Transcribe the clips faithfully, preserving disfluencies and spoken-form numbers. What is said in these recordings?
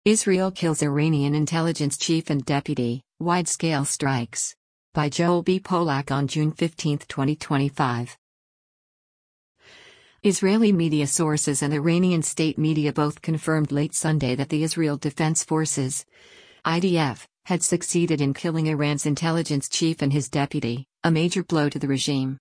Israel kills Iranian intelligence chief and deputy, wide-scale strikes. By Joel B. Polak on June fifteenth, twenty twenty-five. Israeli media sources and Iranian state media both confirmed late Sunday that the Israel Defense Forces, I D F, had succeeded in killing Iran's intelligence chief and his deputy, a major blow to the regime.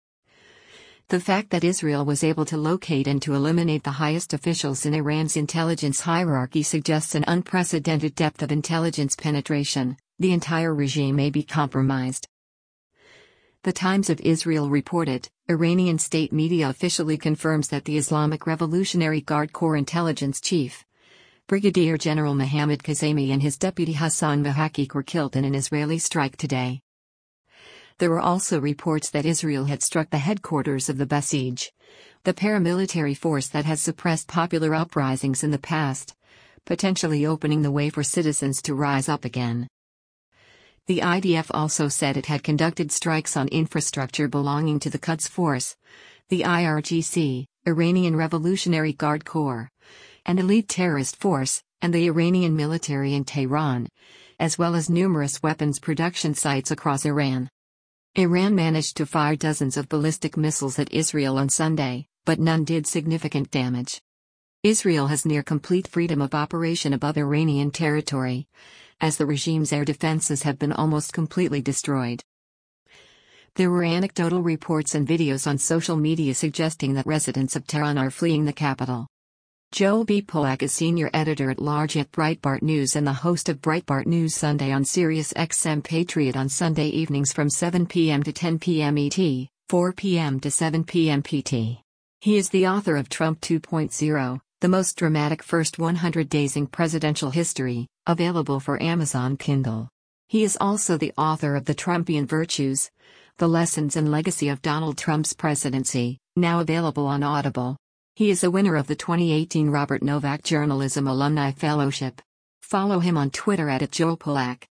The fact that Israel was able to locate and to eliminate the highest officials in Iran's intelligence hierarchy suggests an unprecedented depth of intelligence penetration. The entire regime may be compromised. The Times of Israel reported, Iranian state media officially confirms that the Islamic Revolutionary Guard Corps intelligence chief, Brigadier General Mohammad Kazemi and his deputy Hassan Mahakik were killed in an Israeli strike today. There were also reports that Israel had struck the headquarters of the Basij, the paramilitary force that has suppressed popular uprisings in the past, potentially opening the way for citizens to rise up again. The I D F also said it had conducted strikes on infrastructure belonging to the Quds Force, the I R G C, Iranian Revolutionary Guard Corps, an elite terrorist force, and the Iranian military in Tehran, as well as numerous weapons production sites across Iran. Iran managed to fire dozens of ballistic missiles at Israel on Sunday, but none did significant damage. Israel has near complete freedom of operation above Iranian territory, as the regime's air defenses have been almost completely destroyed. There were anecdotal reports and videos on social media suggesting that residents of Tehran are fleeing the capital. Joel B. Polak is senior editor-at-large at Breitbart News and the host of Breitbart News Sunday on Sirius X M Patriot on Sunday evenings from seven p m to ten p m E T, four p m to seven p m P T. He is the author of Trump two point oh, the most dramatic first one hundred days in presidential history, available for Amazon Kindle. He is also the author of The Trumpian Virtues, The Lessons and Legacy of Donald Trump's Presidency, now available on Audible. He is a winner of the twenty eighteen Robert Novak Journalism Alumni Fellowship. Follow him on Twitter at Joel Polak.